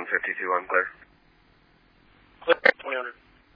152, I'm clear. Clear, 2000.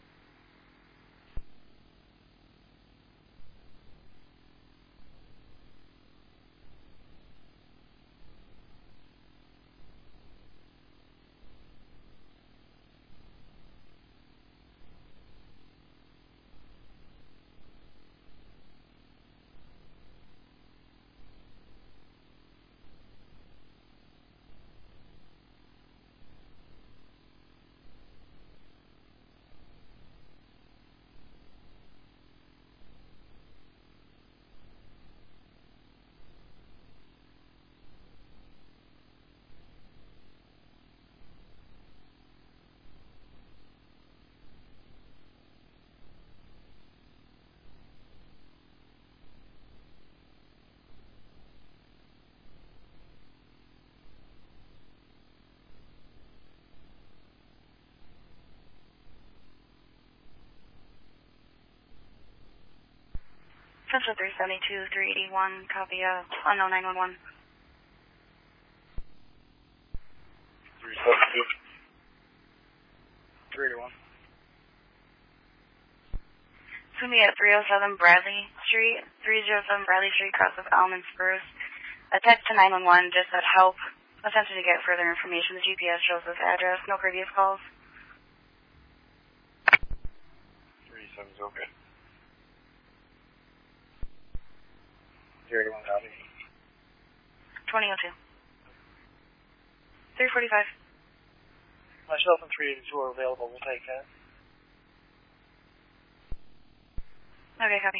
Central 372, 381, copy, unknown 911. 372. 381. It's going to be at 307 Bradley Street, 307 Bradley Street, cross of Elm and Spruce. A text to 911 just said help, attempting to get further information. The GPS shows this address, no previous calls. 370 is okay. 381 copy. 2002. 345. Myself and 382 are available. We'll take that. Okay, copy.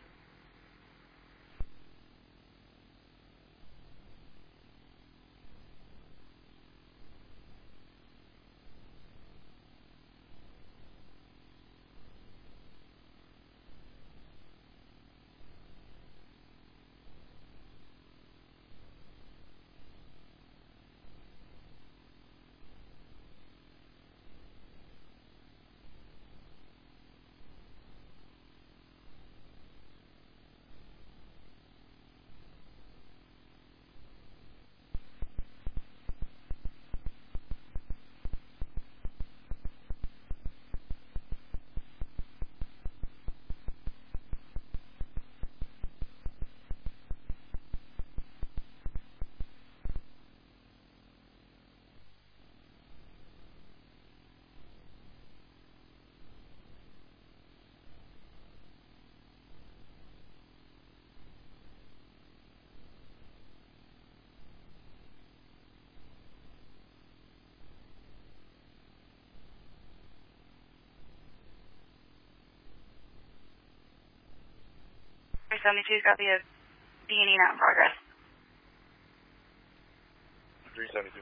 .372's got the B&E not in progress. 372.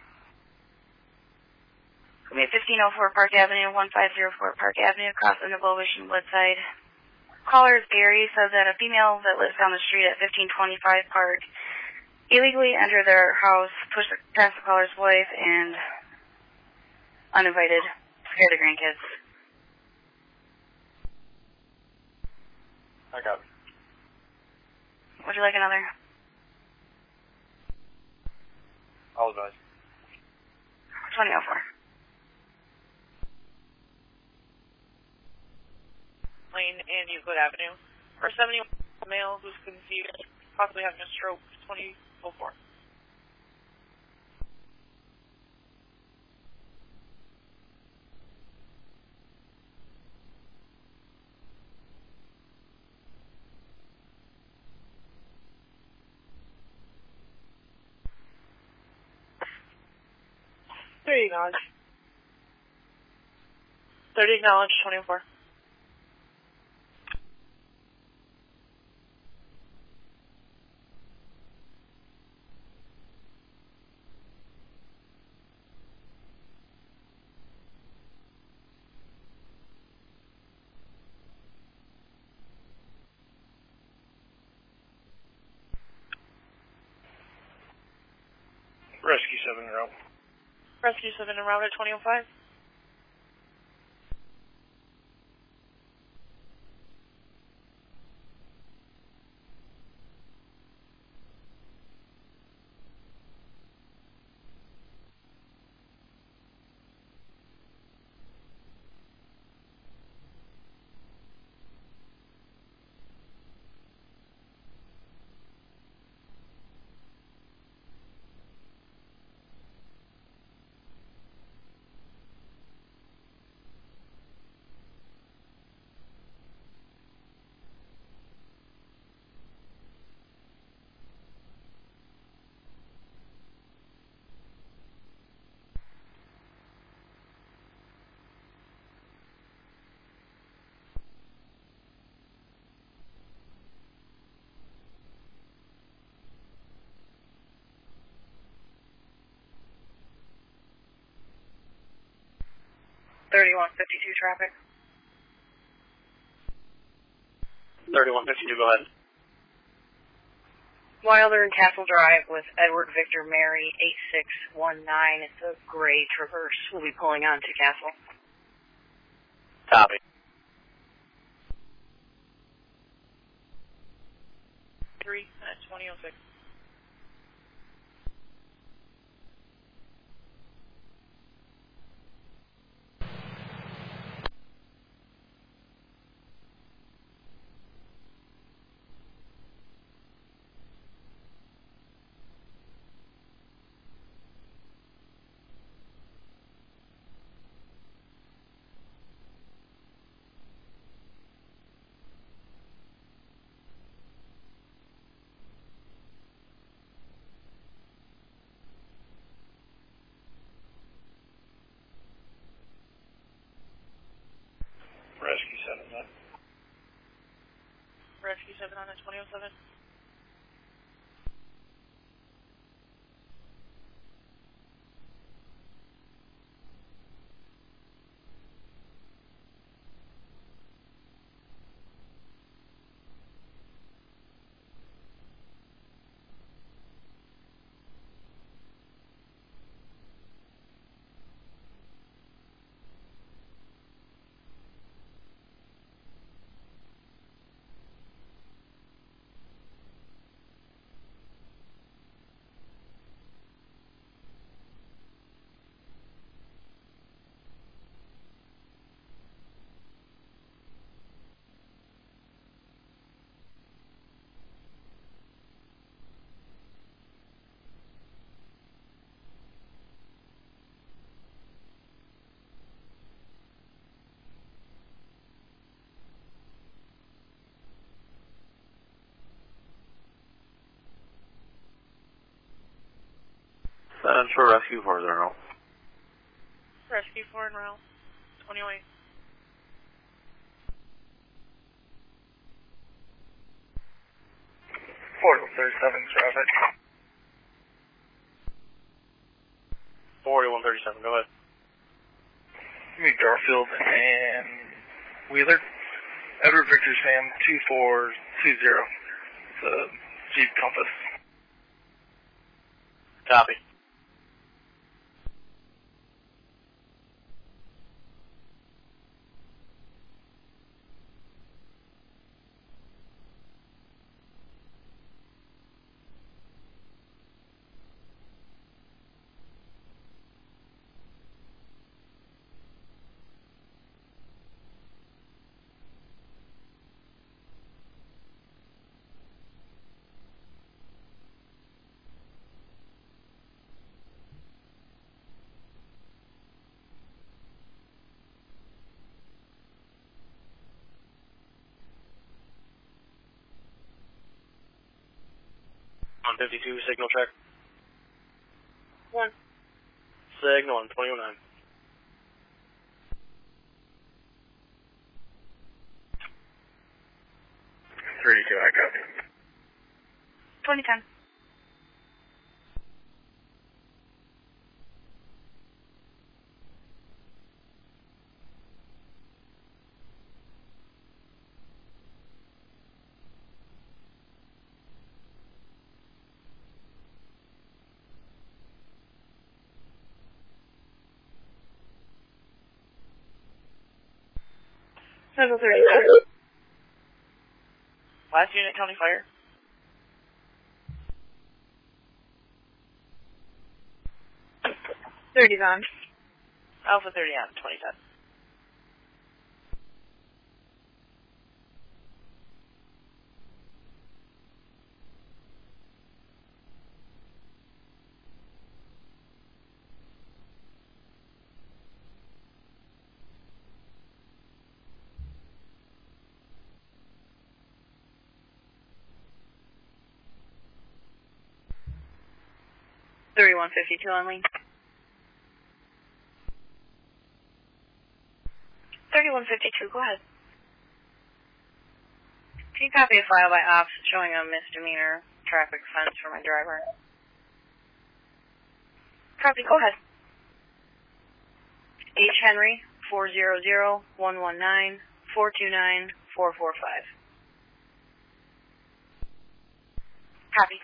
It's going to be at 1504 Park Avenue, 1504 Park Avenue, across the Nebowish and Woodside. Caller is Gary, says that a female that lives down the street at 1525 Park illegally entered their house, pushed past the caller's wife, and uninvited scared the grandkids. I got it. Would you like another? I'll advise. 2004. Lane and Euclid Avenue. For 71 male who's conceived, possibly having a stroke, 2004. There you acknowledge. 30 acknowledge, 24. Rescue 7 in route. Rescue 7 en route at 2005. 3152 traffic. 3152, go ahead. Wilder and Castle Drive with Edward Victor Mary 8619. It's a gray Traverse. We'll be pulling on to Castle. Copy. Three at 2006. Rescue 7, then. Rescue 7 on at 2007. For Rescue 4, Zero. Rescue 4 en route. 2008. Portal 37, traffic. 4137, go ahead. Meet Garfield and Wheeler. Edward Victor Sam 2420. It's a Jeep Compass. Copy. On 52, signal check. 1. Signal on 2009. 32, I copy. 2010. Central 37. Last unit, County Fire. '30's on. Alpha 30 on 2010. .3152 on lean. 3152, go ahead. Can you copy a file by ops showing a misdemeanor traffic offense for my driver? Copy, go ahead. H. Henry, 400-119-429-445. Copy.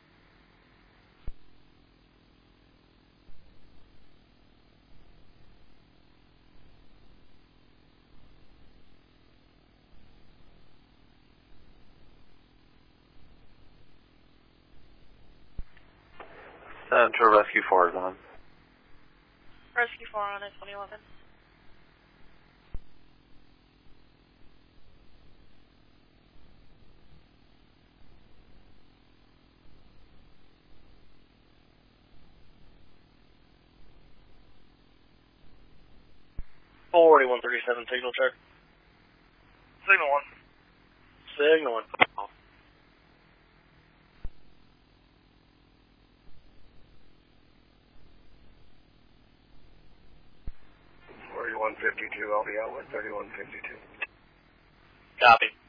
Central Rescue 4 is on. Rescue 4 on at 2011. Forty-one 37 signal check. Signal 1. Signal 1. 4152, I'll be out with 3152. Copy.